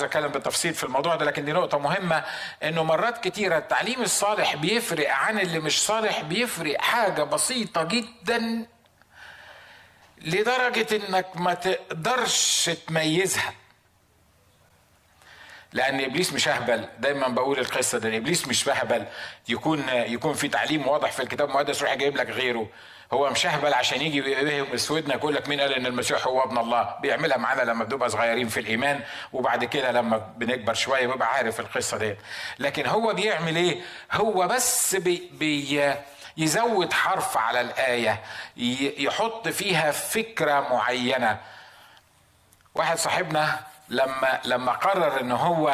اتكلم بالتفصيل في الموضوع ده، لكن دي نقطة مهمة، انه مرات كتيرة التعليم الصالح بيفرق عن اللي مش صالح، بيفرق حاجة بسيطة جدا لدرجة انك ما تقدرش تميزها. لان ابليس مش اهبل، دايما بقول القصة ده، ابليس مش اهبل يكون في تعليم واضح في الكتاب المقدس يروح جايب لك غيره. هو مش اهبل عشان يجي بسودنا يقول لك مين قال ان المسيح هو ابن الله. بيعملها معانا لما بنبقى صغيرين في الايمان، وبعد كده لما بنكبر شويه بيبقى عارف القصه دي. لكن هو بيعمل ايه؟ هو بس يزود حرف على الايه، يحط فيها فكره معينه. واحد صاحبنا لما قرر ان هو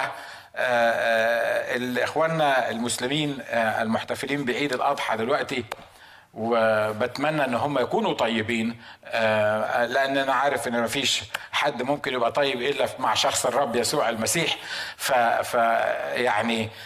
اخواننا المسلمين المحتفلين بعيد الاضحى دلوقتي، وبتمنى ان هم يكونوا طيبين، لان انا عارف ان مفيش حد ممكن يبقى طيب الا مع شخص الرب يسوع المسيح. يعني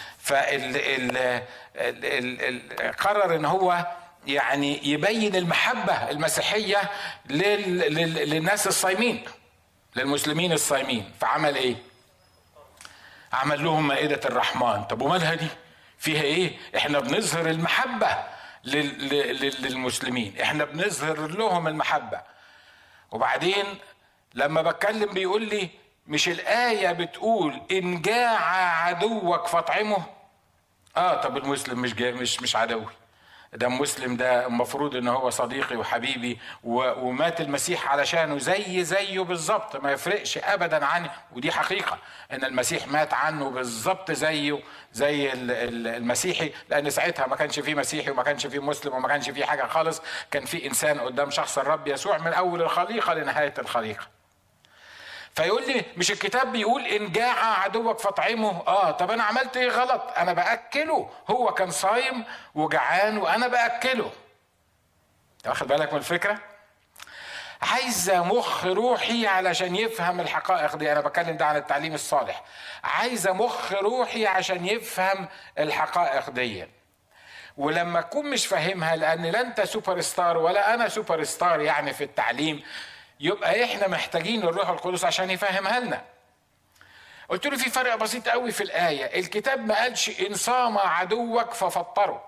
قرر ان هو يعني يبين المحبة المسيحية للناس الصايمين، للمسلمين الصايمين. فعمل ايه؟ عمل لهم مائدة الرحمن. طب ومالها دي؟ فيها ايه؟ احنا بنظهر المحبة للمسلمين، احنا بنظهر لهم المحبة. وبعدين لما بتكلم بيقول لي مش الآية بتقول إن جاع عدوك فاطعمه؟ طب المسلم مش عدوي، ده المسلم ده المفروض ان هو صديقي وحبيبي، ومات المسيح علشانه زيه بالظبط، ما يفرقش ابدا عنه. ودي حقيقة ان المسيح مات عنه بالظبط زي المسيحي، لان ساعتها ما كانش فيه مسيحي وما كانش فيه مسلم وما كانش فيه حاجة خالص، كان فيه انسان قدام شخص الرب يسوع من اول الخليقة لنهاية الخليقة. فيقول لي مش الكتاب بيقول ان جاع عدوك فاطعمه؟ طب انا عملت ايه غلط؟ انا باكله، هو كان صايم وجعان وانا باكله. واخد بالك من الفكره؟ عايزه مخ روحي علشان يفهم الحقائق دي. انا بتكلم ده عن التعليم الصالح. عايزه مخ روحي عشان يفهم الحقائق دي. ولما اكون مش فاهمها، لان لا انت سوبر ستار ولا انا سوبر ستار يعني في التعليم، يبقى احنا محتاجين الروح القدس عشان يفهمها لنا. قلت له في فرق بسيط قوي في الآية. الكتاب ما قالش إن صام عدوك ففطره،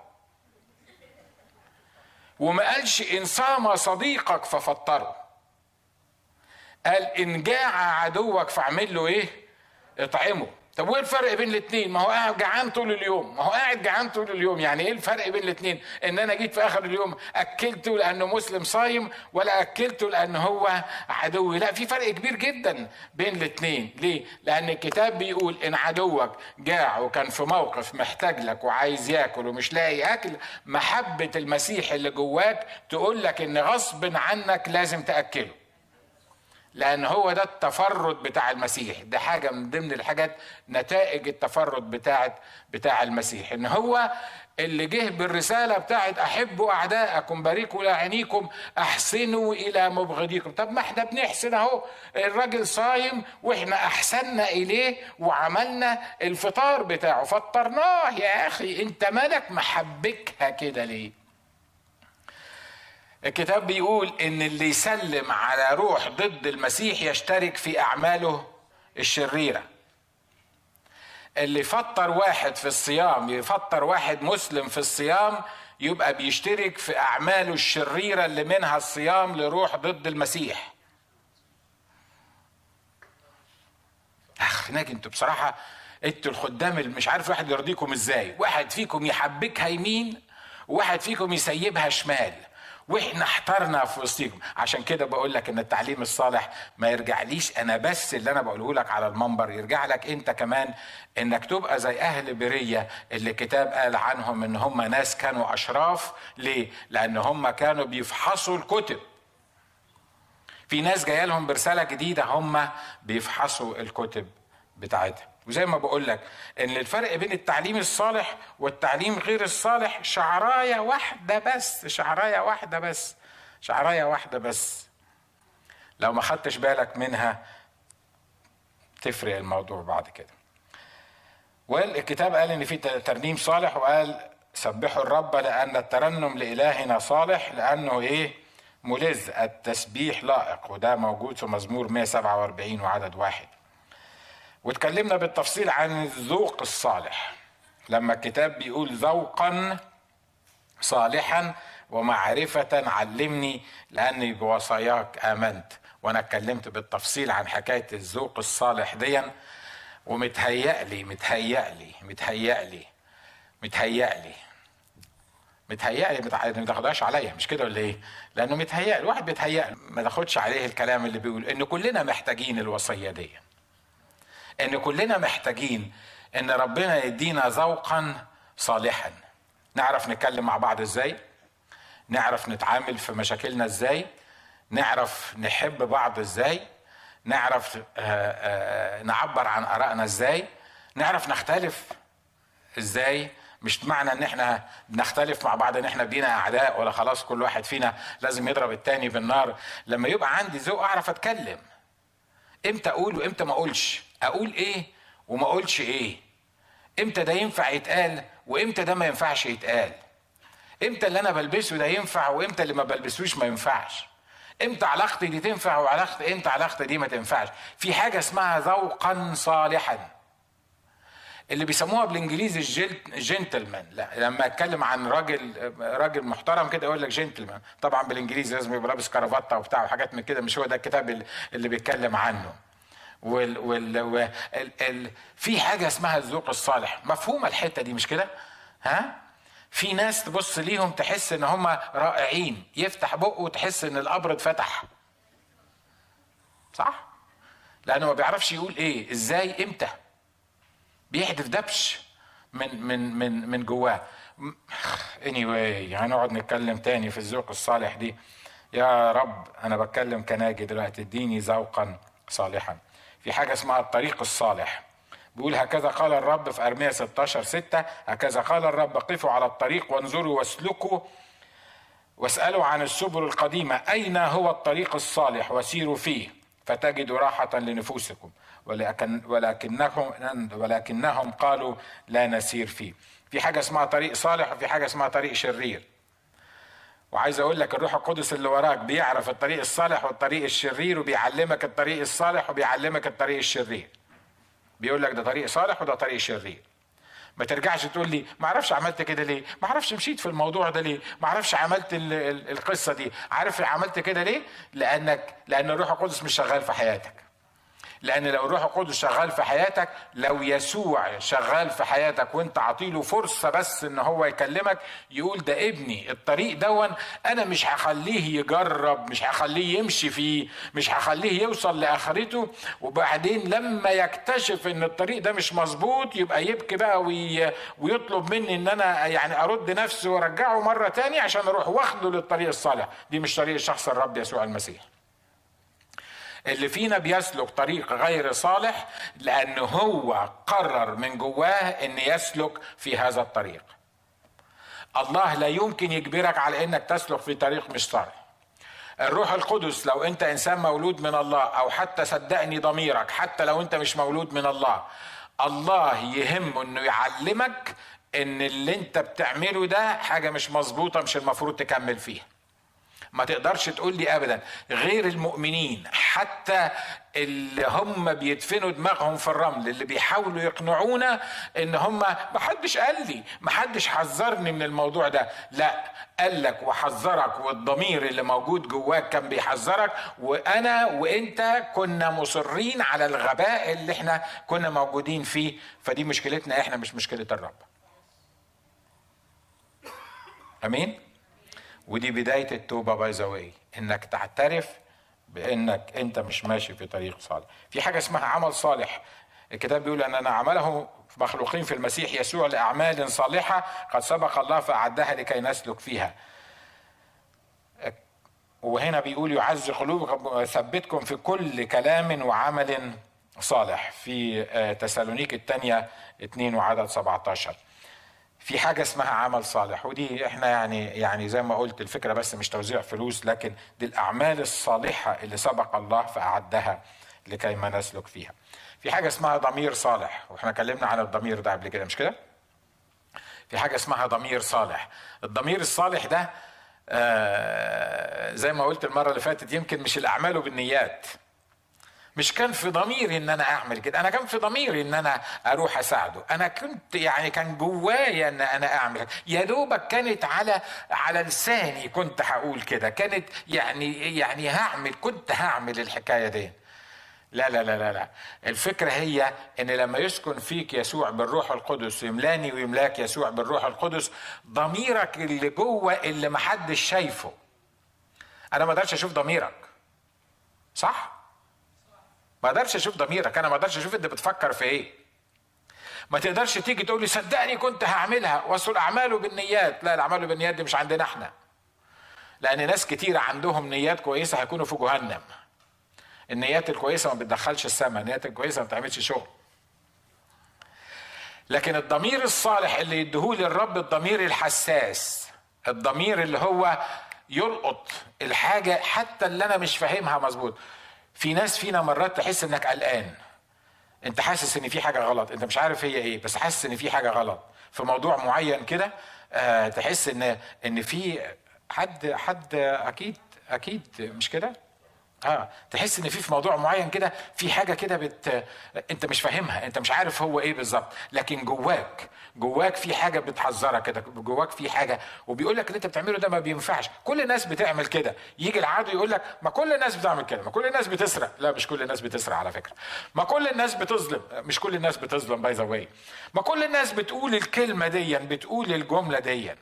وما قالش إن صام صديقك ففطره. قال إن جاع عدوك فاعمل له إيه؟ اطعمه. طب وايه الفرق بين الاثنين؟ ما هو قاعد جعان طول اليوم، ما هو قاعد جعان طول اليوم. يعني ايه الفرق بين الاثنين؟ ان انا جيت في اخر اليوم اكلته لانه مسلم صايم، ولا اكلته لانه هو عدوي؟ لا، في فرق كبير جدا بين الاثنين. ليه؟ لان الكتاب بيقول ان عدوك جاع وكان في موقف محتاج لك وعايز ياكل ومش لاقي اكل، محبة المسيح اللي جواك تقول لك ان غصب عنك لازم تاكله، لأن هو ده التفرد بتاع المسيح. ده حاجة من ضمن الحاجات، نتائج التفرد بتاع المسيح، إن هو اللي جه بالرسالة بتاعت أحبوا أعداءكم، باركوا لعينيكم، أحسنوا إلى مبغضيكم. طب ما احنا بنحسن أهو، الراجل صايم وإحنا أحسننا إليه وعملنا الفطار بتاعه، فطرناه. يا أخي أنت مالك محبكها كده ليه؟ الكتاب بيقول ان اللي يسلم على روح ضد المسيح يشترك في اعماله الشريرة. اللي يفطر واحد في الصيام، يفطر واحد مسلم في الصيام، يبقى بيشترك في اعماله الشريرة اللي منها الصيام لروح ضد المسيح. هناك انتوا بصراحة انتوا الخدام اللي مش عارف واحد يرضيكم ازاي. واحد فيكم يحبكها يمين وواحد فيكم يسيبها شمال، واحنا احترنا في وسطيكم. عشان كده بقول لك ان التعليم الصالح ما يرجعليش انا بس اللي انا بقوله لك على المنبر، يرجع لك انت كمان، انك تبقى زي اهل برية اللي الكتاب قال عنهم ان هم ناس كانوا اشراف. ليه؟ لان هم كانوا بيفحصوا الكتب. في ناس جايه لهم برسالة جديدة، هم بيفحصوا الكتب بتاعتها. وزي ما بقول لك ان الفرق بين التعليم الصالح والتعليم غير الصالح شعرايه واحده بس، شعرايه واحده بس، شعرايه واحده بس. لو ما خدتش بالك منها تفرق الموضوع بعد كده. والكتاب قال ان في ترنيم صالح، وقال سبحوا الرب لان الترنم لالهنا صالح، لانه ايه؟ ملذ، التسبيح لائق. وده موجود في مزمور 147 وعدد 1. واتكلمنا بالتفصيل عن الذوق الصالح، لما الكتاب بيقول ذوقا صالحا ومعرفة علمني لأني بوصاياك آمنت. وأنا اتكلمت بالتفصيل عن حكاية الذوق الصالح دي، ومتهيألي ما تاخدهاش عليا، مش كده ولا ايه؟ لأنه متهيألي الواحد بيتهيأ ما تاخدش عليه الكلام اللي بيقول إن كلنا محتاجين الوصية دي، إن كلنا محتاجين إن ربنا يدينا ذوقا صالحا، نعرف نتكلم مع بعض ازاي، نعرف نتعامل في مشاكلنا ازاي، نعرف نحب بعض ازاي، نعرف نعبر عن آرائنا ازاي، نعرف نختلف ازاي. مش معنى ان احنا بنختلف مع بعض ان احنا بينا اعداء، ولا خلاص كل واحد فينا لازم يضرب التاني بالنار. لما يبقى عندي ذوق اعرف اتكلم امتى اقول وامتى ما اقولش، اقول ايه وما اقولش ايه، امتى ده ينفع يتقال وامتى ده ما ينفعش يتقال، امتى اللي انا بلبسه ده ينفع وامتى اللي ما بلبسوش ما ينفعش، امتى علاقتي دي تنفع امتى علاقتي دي ما تنفعش. في حاجه اسمها ذوقا صالحا، اللي بيسموها بالانجليزي الجنتلمان. لا، لما اتكلم عن راجل محترم كده يقول لك جنتلمان، طبعا بالانجليزي لازم يبقى لابس كرافته وبتاع وحاجات من كده، مش هو ده الكتاب اللي بيتكلم عنه. في حاجه اسمها الذوق الصالح، مفهومه الحته دي مش كده؟ ها، في ناس تبص ليهم تحس ان هم رائعين، يفتح بقه وتحس ان القبر اتفتح، صح؟ لانه ما بيعرفش يقول ايه ازاي امتى، بيحدف دبش من جواه. anyway هنقعد نتكلم تاني في الذوق الصالح دي. يا رب انا بتكلم كناجي دلوقتي، اديني ذوقا صالحا. في حاجه اسمها الطريق الصالح، بيقول هكذا قال الرب في ارميا 16:6، هكذا قال الرب قفوا على الطريق وانظروا واسلكوا واسالوا عن السبل القديمه اين هو الطريق الصالح وسيروا فيه فتجدوا راحه لنفوسكم، ولكنهم قالوا لا نسير فيه. في حاجه اسمها طريق صالح وفي حاجه اسمها طريق شرير. وعايز اقول لك الروح القدس اللي وراك بيعرف الطريق الصالح والطريق الشرير، وبيعلمك الطريق الصالح وبيعلمك الطريق الشرير. بيقول لك ده طريق صالح وده طريق شرير. ما ترجعش تقول لي ما اعرفش عملت كده ليه، ما اعرفش مشيت في الموضوع ده ليه، ما اعرفش عملت القصه دي. عارف عملت كده ليه؟ لان الروح القدس مش شغال في حياتك. لان لو الروح القدس شغال في حياتك، لو يسوع شغال في حياتك وانت عطيله فرصه بس ان هو يكلمك، يقول ده ابني الطريق دون انا مش هخليه يجرب، مش هخليه يمشي فيه، مش هخليه يوصل لاخرته وبعدين لما يكتشف ان الطريق ده مش مظبوط يبقى يبكي بقى ويطلب مني ان انا يعني ارد نفسي وارجعه مره تاني عشان اروح واخده للطريق الصالح. دي مش طريق شخص الرب يسوع المسيح. اللي فينا بيسلك طريق غير صالح لأنه هو قرر من جواه أن يسلك في هذا الطريق. الله لا يمكن يجبرك على أنك تسلك في طريق مش صالح. الروح القدس لو أنت إنسان مولود من الله، أو حتى صدقني ضميرك حتى لو أنت مش مولود من الله، الله يهمه أنه يعلمك أن اللي أنت بتعمله ده حاجة مش مظبوطة، مش المفروض تكمل فيها. ما تقدرش تقول لي ابدا غير المؤمنين حتى اللي هم بيدفنوا دماغهم في الرمل، اللي بيحاولوا يقنعونا ان هم ما حدش قال لي، ما حدش حذرني من الموضوع ده. لا، قال لك وحذرك، والضمير اللي موجود جواك كان بيحذرك، وانا وانت كنا مصرين على الغباء اللي احنا كنا موجودين فيه. فدي مشكلتنا احنا، مش مشكلة الرب. امين. ودي بداية التوبة باي ذا واي، انك تعترف بانك انت مش ماشي في طريق صالح. في حاجة اسمها عمل صالح. الكتاب بيقول اننا عمله مخلوقين في المسيح يسوع لاعمال صالحة قد سبق الله فاعدها لكي نسلك فيها. وهنا بيقول يعز قلوبكم ويثبتكم في كل كلام وعمل صالح، في تسالونيك الثانية 2 وعدد 17. في حاجة اسمها عمل صالح، ودي احنا يعني زي ما قلت الفكرة بس مش توزيع فلوس، لكن دي الأعمال الصالحة اللي سبق الله فأعدها لكي ما نسلك فيها. في حاجة اسمها ضمير صالح، واحنا اتكلمنا عن الضمير ده قبل كده مش كده؟ في حاجة اسمها ضمير صالح. الضمير الصالح ده زي ما قلت المرة اللي فاتت، يمكن مش الأعمال بالنيات، مش كان في ضميري ان انا اعمل كده، انا كان في ضميري ان انا اروح اساعده، انا كنت يعني كان جوايا ان انا اعمل، يا دوبك كانت على لساني كنت هقول كده، كانت يعني كنت هعمل الحكايه دي. لا لا لا لا لا، الفكرة هي ان لما يسكن فيك يسوع بالروح القدس، يملاني ويملاك يسوع بالروح القدس، ضميرك اللي جوه اللي محدش شايفه. انا ما اقدرش اشوف ضميرك، صح؟ ما اقدرش اشوف ضميرك، انا ما اقدرش اشوف انت بتفكر في ايه. ما تقدرش تيجي تقول لي صدقني كنت هعملها، واصل الاعمال بالنيات. لا، الاعمال بالنيات دي مش عندنا احنا، لان ناس كتيرة عندهم نيات كويسة هيكونوا في جهنم. النيات الكويسة ما بتدخلش السماء، النيات الكويسة ما بتعملش شغل. لكن الضمير الصالح اللي يديهولي الرب، الضمير الحساس، الضمير اللي هو يلقط الحاجة حتى اللي أنا مش فاهمها مظبوط. في ناس فينا مرات تحس إنك قلقان، أنت حاسس إن في حاجة غلط، أنت مش عارف هي إيه، بس حاسس إن في حاجة غلط في موضوع معين كده. تحس إن في حد أكيد مش كده؟ تحس ان في موضوع معين كده، في حاجه كده انت مش فاهمها، انت مش عارف هو ايه بالظبط، لكن جواك في حاجه بتحذرك كده، جواك في حاجه وبيقول لك اللي انت بتعمله ده ما بينفعش. كل الناس بتعمل كده، يجي العدو يقول لك ما كل الناس بتعمل كده، ما كل الناس بتسرق. لا، مش كل الناس بتسرق على فكره. ما كل الناس بتظلم، مش كل الناس بتظلم باي ذا واي. ما كل الناس بتقول الكلمه دي، بتقول الجمله دي.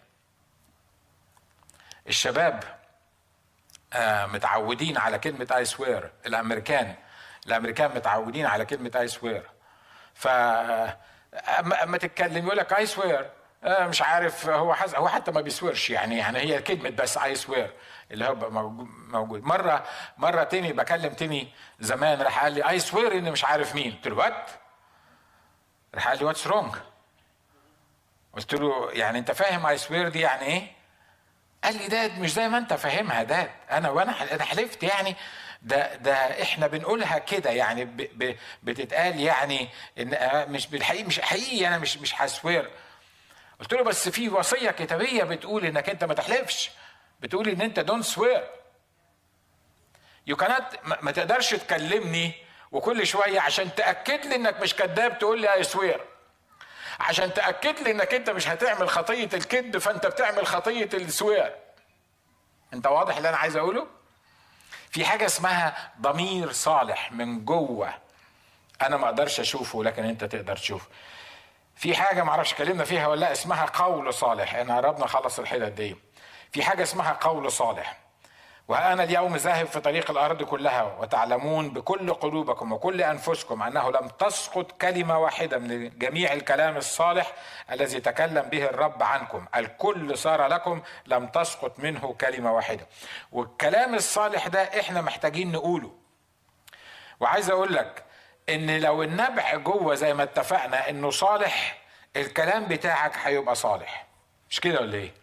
الشباب متعودين على كلمة I swear. الأمريكان متعودين على كلمة I swear. فأما تتكلم يقول لك I swear، مش عارف هو حتى ما بيسويرش، يعني هي كلمة بس I swear اللي هو موجود. مرة تاني بكلم تاني زمان، راح قال لي I swear إن مش عارف مين. قلت له وات؟ راح قال لي what's wrong؟ قلت له يعني أنت فاهم I swear دي يعني إيه؟ قال لي ده مش زي ما انت فاهمها ده، انا حلفت يعني ده احنا بنقولها كده، يعني بتتقال يعني ان مش بالحقيقي، مش حقيقي، انا مش هسوير. قلت له بس في وصيه كتابيه بتقول انك انت ما تحلفش، بتقول ان انت دونت سوير. يو كانت ما تقدرش تكلمني وكل شويه عشان تاكد لي انك مش كذاب تقول لي اي سوير، عشان تأكد لي انك انت مش هتعمل خطية الكذب فانت بتعمل خطية السوير. انت واضح اللي انا عايز اقوله؟ في حاجة اسمها ضمير صالح من جوه، انا ما اقدرش اشوفه لكن انت تقدر تشوفه. في حاجة معرفش كلمنا فيها ولا لا، اسمها قول صالح. انا قربنا خلص الحتت دي. في حاجة اسمها قول صالح. وأنا اليوم ذاهب في طريق الأرض كلها وتعلمون بكل قلوبكم وكل أنفسكم أنه لم تسقط كلمة واحدة من جميع الكلام الصالح الذي تكلم به الرب عنكم، الكل صار لكم، لم تسقط منه كلمة واحدة. والكلام الصالح ده إحنا محتاجين نقوله. وعايز أقول لك إن لو النبع جوه زي ما اتفقنا إنه صالح، الكلام بتاعك هيبقى صالح. مش كده ولا إيه؟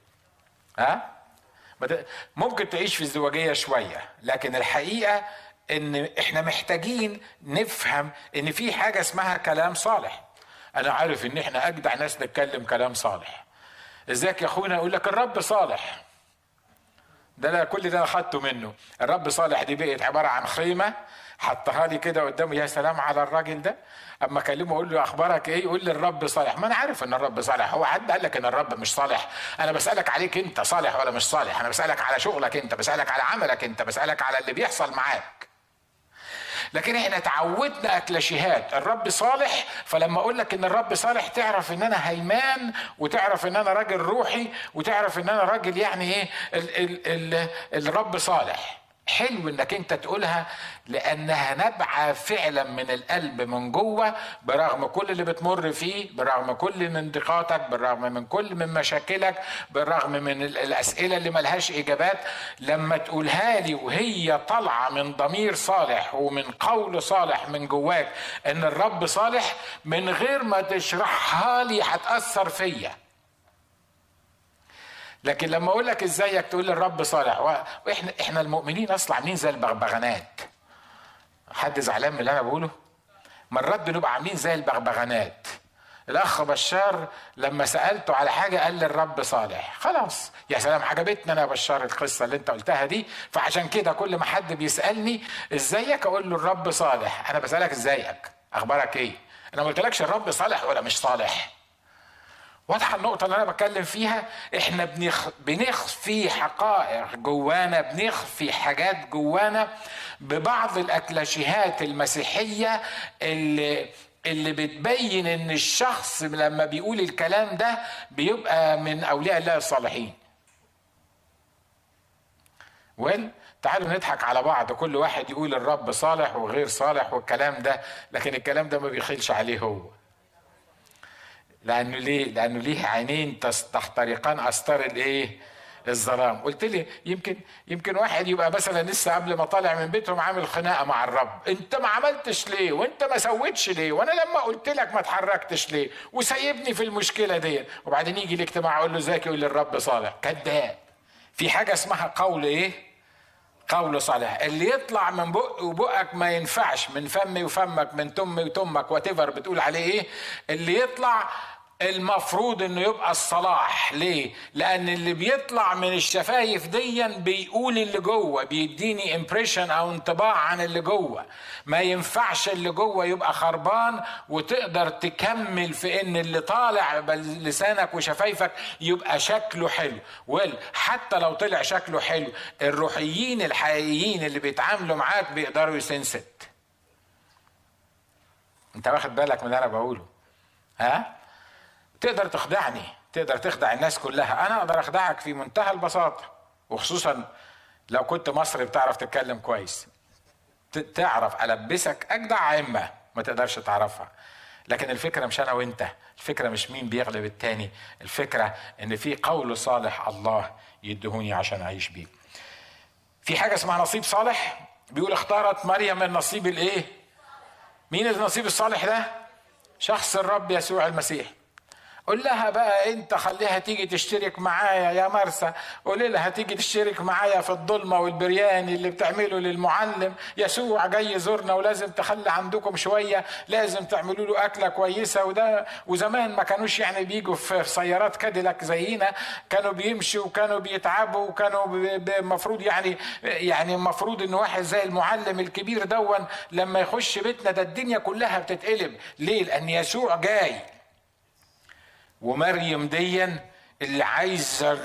ممكن تعيش في الزواجية شوية، لكن الحقيقة ان احنا محتاجين نفهم ان في حاجة اسمها كلام صالح. انا عارف ان احنا اجدع ناس نتكلم كلام صالح. ازيك يا اخونا؟ يقول لك الرب صالح. ده لا، كل ده اخدته منه. الرب صالح دي بقت عبارة عن خيمة حطها لي كده قدامه، يا سلام على الراجل ده. اما اكلمه اقول له اخبارك ايه؟ يقول لي الرب صالح. ما انا عارف ان الرب صالح. هو حد قال لك ان الرب مش صالح؟ انا بسالك عليك انت، صالح ولا مش صالح؟ انا بسالك على شغلك انت، بسالك على عملك انت، بسالك على اللي بيحصل معاك. لكن احنا تعودنا اكلاشيهات. الرب صالح، فلما اقول لك ان الرب صالح تعرف ان انا هيمان، وتعرف ان انا راجل روحي، وتعرف ان انا راجل يعني ايه الرب صالح. حلو انك انت تقولها لانها نبعة فعلا من القلب من جوه، برغم كل اللي بتمر فيه، برغم كل من ضيقاتك، بالرغم من كل من مشاكلك، بالرغم من الاسئلة اللي ملهاش اجابات. لما تقولها لي وهي طالعة من ضمير صالح ومن قول صالح من جواك ان الرب صالح، من غير ما تشرحها لي هتأثر فيا. لكن لما اقول لك ازيك تقول لي الرب صالح، واحنا المؤمنين اصلا عاملين زي البغبغانات. حد زعلان من اللي انا بقوله؟ مرات بنبقى عاملين زي البغبغانات. الاخ بشار لما سالته على حاجه قال لي الرب صالح. خلاص يا سلام، عجبتني انا يا بشار القصه اللي انت قلتها دي. فعشان كده كل ما حد بيسالني ازيك اقول له الرب صالح. انا بسالك ازيك، اخبارك ايه؟ انا ما قلتلكش الرب صالح ولا مش صالح. واضحه النقطه اللي انا بتكلم فيها؟ احنا بنخفي حقائق جوانا، بنخفي حاجات جوانا ببعض الاكلاشيهات المسيحيه اللي بتبين ان الشخص لما بيقول الكلام ده بيبقى من اولياء الله الصالحين. تعالوا نضحك على بعض، كل واحد يقول الرب صالح وغير صالح والكلام ده، لكن الكلام ده ما بيخلش عليه هو. لانه ليه؟ لانه ليه عينين تخترقان استار الايه؟ الظلام. قلت لي يمكن واحد يبقى مثلا لسه قبل ما طالع من بيتهم عامل خناقه مع الرب، انت ما عملتش ليه؟ وانت ما سويتش ليه؟ وانا لما قلت لك ما اتحركتش ليه؟ وسايبني في المشكله دي. وبعدين يجي الاجتماع اقول له ازيك يقول لي الرب صالح. كذاب. في حاجه اسمها قول ايه؟ قول صالح. اللي يطلع من بق وبقك ما ينفعش، من فمي وفمك، من تمي وتمك، واتيفر بتقول عليه ايه، اللي يطلع المفروض انه يبقى الصلاح. ليه؟ لان اللي بيطلع من الشفايف دي بيقول اللي جوه، بيديني امبريشن او انطباع عن اللي جوه. ما ينفعش اللي جوه يبقى خربان وتقدر تكمل في ان اللي طالع بلسانك وشفايفك يبقى شكله حلو. حتى لو طلع شكله حلو، الروحيين الحقيقيين اللي بيتعاملوا معاك بيقدروا يسنست. انت واخد بالك من اللي انا بقوله؟ ها؟ تقدر تخدعني، تقدر تخدع الناس كلها، انا اقدر اخدعك في منتهى البساطه. وخصوصا لو كنت مصري بتعرف تتكلم كويس، تعرف البسك اجدع ائمه ما تقدرش تعرفها. لكن الفكره مش انا وانت، الفكره مش مين بيغلب التاني، الفكره ان في قول صالح الله يدهوني عشان اعيش بيه. في حاجه اسمها نصيب صالح. بيقول اختارت مريم النصيب الايه؟ مين النصيب الصالح ده؟ شخص الرب يسوع المسيح. قول لها بقى انت، خليها تيجي تشترك معايا يا مرسى، قول لها تيجي تشترك معايا في الظلمه والبريان اللي بتعمله للمعلم. يسوع جاي يزورنا ولازم تخلي عندكم شويه، لازم تعملوا له اكله كويسه. وزمان ما كانوش يعني بيجوا في سيارات كاديلاك زينا، كانوا بيمشوا وكانوا بيتعبوا وكانوا المفروض يعني المفروض ان واحد زي المعلم الكبير دون لما يخش بيتنا ده الدنيا كلها بتتقلب. ليه؟ لان يسوع جاي. ومريم ديا اللي عايزه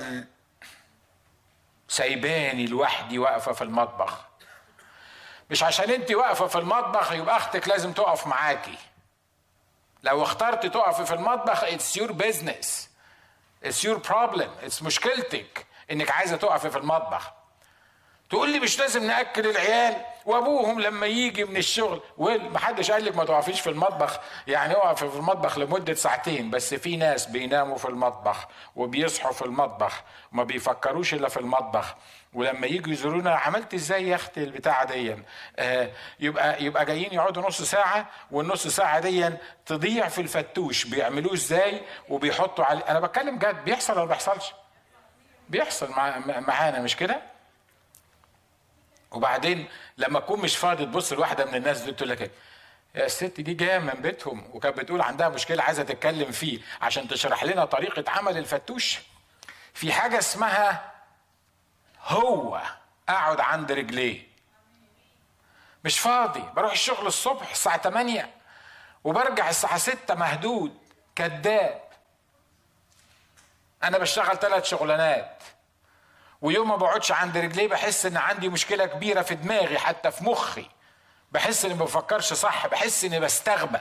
سايباني لوحدي واقفه في المطبخ. مش عشان انت واقفه في المطبخ يبقى اختك لازم تقف معاكي. لو اخترت تقف في المطبخ it's your business, it's your problem, it's مشكلتك انك عايزه تقف في المطبخ. تقول لي مش لازم ناكل العيال وابوهم لما يجي من الشغل. محدش قال لك ما تقفيش في المطبخ، يعني اقف في المطبخ لمده ساعتين بس. في ناس بيناموا في المطبخ وبيصحوا في المطبخ وما بيفكروش الا في المطبخ. ولما يجوا يزورونا عملت ازاي يا اختي البتاعه دي، يبقى جايين يقعدوا نص ساعه، والنص ساعه دي تضيع في الفتوش بيعملوه ازاي وبيحطوا عليه. انا بتكلم جد، بيحصل ولا ما بيحصلش؟ بيحصل معانا مش كده؟ وبعدين لما تكون مش فاضي تبص لواحده من الناس دي تقول لك ايه؟ يا الست دي جايه من بيتهم وكانت بتقول عندها مشكله عايزه تتكلم فيه عشان تشرح لنا طريقه عمل الفتوش. في حاجه اسمها هو اقعد عند رجليه. مش فاضي، بروح الشغل الصبح الساعه 8 وبرجع الساعه 6 مهدود. كذاب. انا بشتغل 3 شغلانات، ويوم ما بقعدش عند رجليه بحس ان عندي مشكله كبيره في دماغي، حتى في مخي بحس اني ما بفكرش صح، بحس اني بستغبى.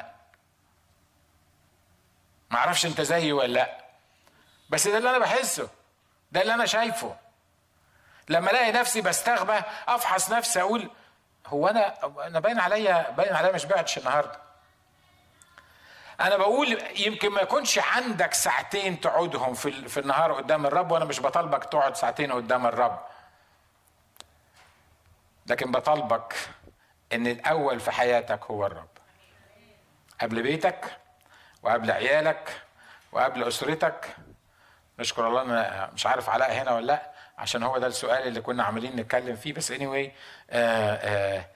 ما اعرفش انت زيي ولا لا، بس ده اللي انا بحسه، ده اللي انا شايفه. لما الاقي نفسي بستغبى افحص نفسي اقول هو انا باين عليا مش بعتش النهارده. انا بقول يمكن ما يكونش عندك ساعتين تقعدهم في النهار قدام الرب، وانا مش بطالبك تقعد ساعتين قدام الرب، لكن بطالبك ان الاول في حياتك هو الرب، قبل بيتك وقبل عيالك وقبل اسرتك. نشكر الله. انا مش عارف علاء هنا ولا لا، عشان هو ده السؤال اللي كنا عاملين نتكلم فيه. بس anyway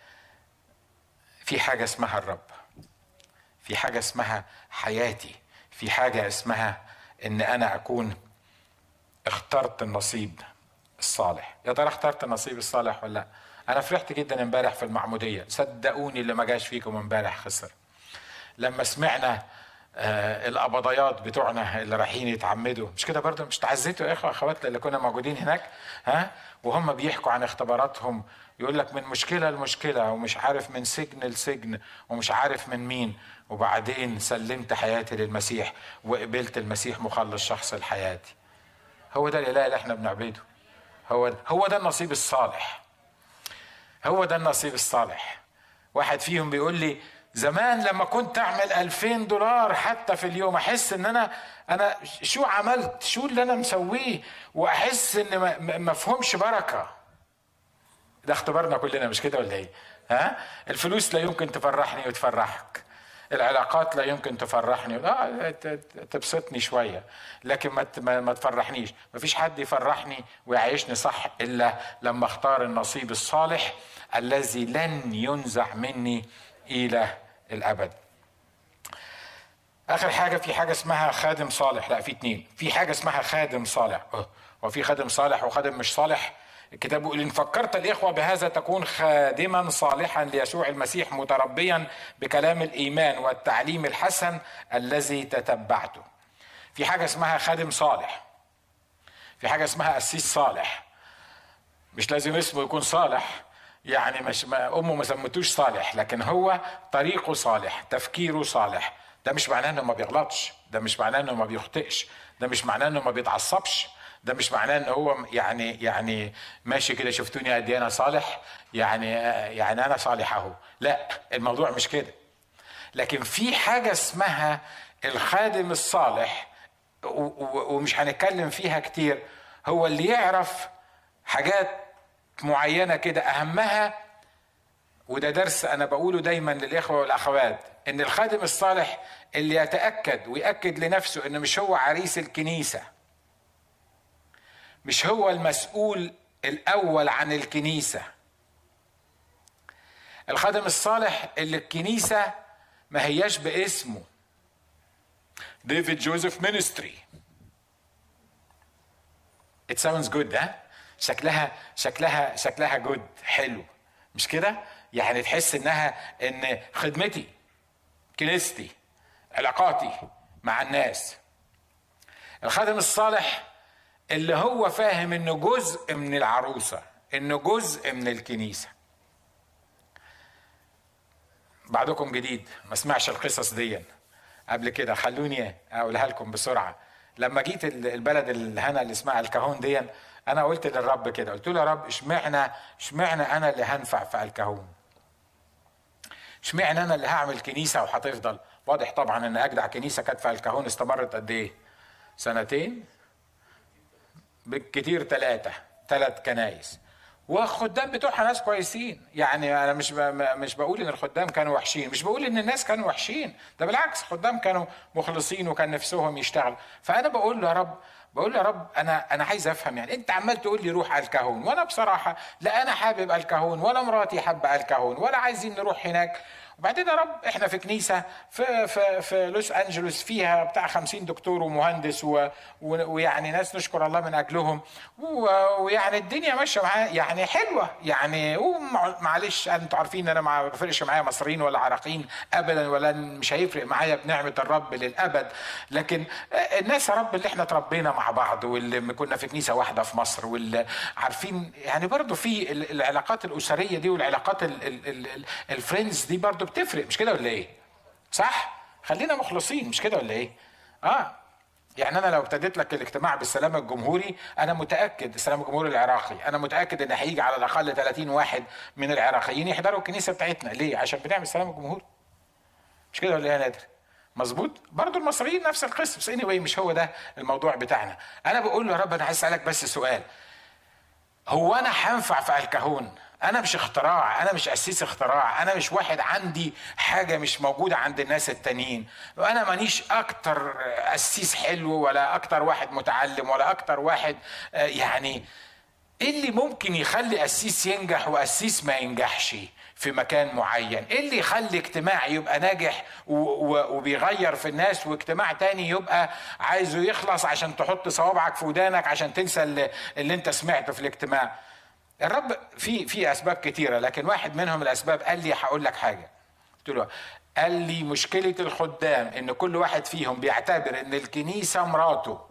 في حاجه اسمها الرب، في حاجه اسمها حياتي، في حاجة اسمها ان انا اكون اخترت النصيب الصالح. يا ترى اخترت النصيب الصالح ولا لا؟ انا فرحت جدا امبارح في المعمودية، صدقوني اللي ما جاش فيكم امبارح خسر. لما سمعنا القبضيات بتوعنا اللي رايحين يتعمدوا، مش كده برضه؟ مش تعزيتوا يا اخوه اخوات اللي كنا موجودين هناك؟ وهم بيحكوا عن اختباراتهم، يقول لك من مشكله لمشكله، ومش عارف من سجن لسجن، ومش عارف من مين، وبعدين سلمت حياتي للمسيح وقبلت المسيح مخلص شخص لحياتي. هو ده الاله اللي احنا بنعبده، هو ده النصيب الصالح، هو ده النصيب الصالح. واحد فيهم بيقول لي زمان لما كنت اعمل $2000 حتى في اليوم، احس ان انا شو عملت، شو اللي انا مسويه، واحس ان ما فهمش بركه. ده اختبارنا كلنا، مش كده ولا ايه؟ الفلوس لا يمكن تفرحني وتفرحك، العلاقات لا يمكن تفرحني تبسطني شويه، لكن ما تفرحنيش. مفيش حد يفرحني ويعيشني صح الا لما اختار النصيب الصالح الذي لن ينزع مني الى الابد. اخر حاجه، في حاجه اسمها خادم صالح. لا، في اتنين. في حاجه اسمها خادم صالح، وفي خادم صالح وخادم مش صالح. الكتاب بيقول ان فكرت الاخوه بهذا تكون خادما صالحا ليسوع المسيح، متربيا بكلام الايمان والتعليم الحسن الذي تتبعته. في حاجه اسمها خادم صالح، في حاجه اسمها قسيس صالح. مش لازم اسمه يكون صالح، يعني مش امه ما سمتوش صالح، لكن هو طريقه صالح، تفكيره صالح. ده مش معناه انه ما بيغلطش، ده مش معناه انه ما بيخطئش، ده مش معناه انه ما بيتعصبش، ده مش معناه انه هو يعني ماشي كده شفتوني قد ايه انا صالح، يعني انا صالح اهو. لا، الموضوع مش كده. لكن في حاجه اسمها الخادم الصالح، ومش هنتكلم فيها كتير. هو اللي يعرف حاجات معينة كده، أهمها، وده درس أنا بقوله دايما للإخوة والأخوات، إن الخادم الصالح اللي يتأكد ويأكد لنفسه إنه مش هو عريس الكنيسة، مش هو المسؤول الأول عن الكنيسة. الخادم الصالح اللي الكنيسة ما هياش باسمه ديفيد جوزيف مينستري. It sounds good، شكلها جود، حلو، مش كده؟ يعني تحس ان خدمتي، كنيستي، علاقاتي مع الناس. الخادم الصالح اللي هو فاهم انه جزء من العروسة، انه جزء من الكنيسة. بعضكم جديد ما سمعش القصص دي قبل كده، خلوني اقولها لكم بسرعة. لما جيت البلد الهنا اللي اسمها الكهون دي، انا قلت للرب كده، قلت له يا رب اشمعنى انا اللي هنفع في الكهون؟ اشمعنى انا اللي هعمل كنيسة وهتفضل؟ واضح طبعا ان اجدع كنيسة كانت في الكهون استمرت قد ايه؟ 2 بالكتير 3 كنايس، والخدام بتوعها ناس كويسين. يعني انا مش بقول ان الخدام كانوا وحشين، مش بقول ان الناس كانوا وحشين، ده بالعكس، خدام كانوا مخلصين وكان نفسهم يشتغلوا. فانا بقول له يا رب انا عايز افهم، يعني انت عمال تقول لي روح على الكهون، وانا بصراحه لا انا حابب الكهون ولا مراتي حابه الكهون ولا عايزين نروح هناك. وبعدين يا رب احنا في كنيسه في لوس انجلوس فيها بتاع 50 دكتور ومهندس ويعني ناس نشكر الله من اجلهم، ويعني الدنيا ماشيه معايا يعني حلوه يعني. ومعلش انتوا عارفين انا ما بفرقش معايا مصريين ولا عراقيين ابدا، ولا مش هيفرق معايا بنعمه الرب للابد. لكن الناس يا رب اللي احنا تربينا مع بعض، واللي كنا في كنيسه واحده في مصر، واللي عارفين يعني برضو في العلاقات الاسريه دي والعلاقات الفريندز دي برضو بتفرق، مش كده ولا ايه؟ صح؟ خلينا مخلصين، مش كده ولا ايه؟ يعني انا لو ابتديت لك الاجتماع بالسلام الجمهوري، انا متاكد السلام الجمهوري العراقي، انا متاكد ان هيجي على الاقل 30 واحد من العراقيين يحضروا الكنيسه بتاعتنا. ليه؟ عشان بنعمل السلام الجمهوري، مش كده ولا ايه يا نادر؟ مظبوط. برضو المصريين نفس القصه، بس anyway مش هو ده الموضوع بتاعنا. انا بقول له يا رب انا عايز اسالك بس سؤال، هو انا هنفع في الكهون؟ انا مش اختراع، انا مش قسيس اختراع، انا مش واحد عندي حاجه مش موجوده عند الناس التانيين، وانا مانيش اكتر قسيس حلو ولا اكتر واحد متعلم ولا اكتر واحد يعني. ايه اللي ممكن يخلي قسيس ينجح وقسيس ما ينجحش في مكان معين. ايه اللي يخلي اجتماع يبقى ناجح وبيغير في الناس، واجتماع تاني يبقى عايزه يخلص عشان تحط صوابعك في ودانك عشان تنسى اللي انت سمعته في الاجتماع؟ الرب في اسباب كتيره، لكن واحد منهم الاسباب قال لي هقول لك حاجه. قلت له، قال لي مشكله الخدام ان كل واحد فيهم بيعتبر ان الكنيسه مراته،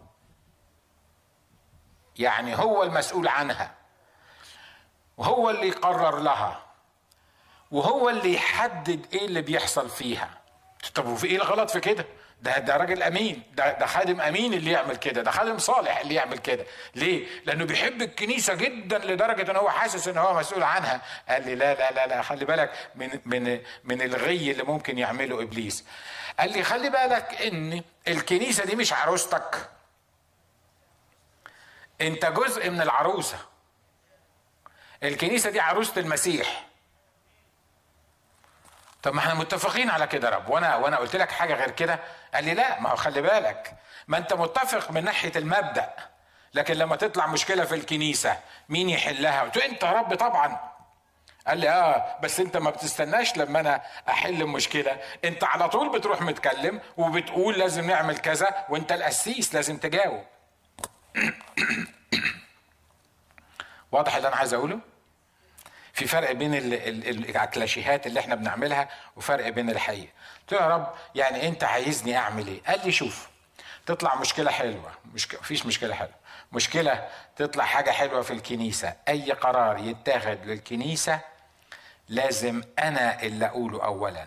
يعني هو المسؤول عنها وهو اللي يقرر لها وهو اللي يحدد ايه اللي بيحصل فيها. طب وفي ايه الغلط في كده؟ ده راجل امين، ده خادم امين اللي يعمل كده، ده خادم صالح اللي يعمل كده. ليه؟ لانه بيحب الكنيسه جدا لدرجه ان هو حاسس ان هو مسؤول عنها. قال لي لا لا لا لا، خلي بالك من الغي اللي ممكن يعمله ابليس. قال لي خلي بالك ان الكنيسه دي مش عروستك، انت جزء من العروسه. الكنيسه دي عروسه المسيح. طب ما احنا متفقين على كده يا رب، وانا قلت لك حاجه غير كده؟ قال لي لا، ما هو خلي بالك، ما انت متفق من ناحيه المبدا، لكن لما تطلع مشكله في الكنيسه مين يحلها؟ قلت له انت يا رب طبعا. قال لي بس انت ما بتستناش لما انا احل مشكله، انت على طول بتروح متكلم وبتقول لازم نعمل كذا، وانت القسيس لازم تجاوب. واضح اللي انا عايز اقوله؟ في فرق بين الكلاشيهات اللي احنا بنعملها وفرق بين الحقيقه. قلت له يا رب يعني انت عايزني اعمل ايه؟ قال لي شوف، تطلع مشكله حلوه، مفيش مشكله حلوه، مشكله تطلع حاجه حلوه في الكنيسه، اي قرار يتاخد للكنيسه لازم انا اللي اقوله اولا،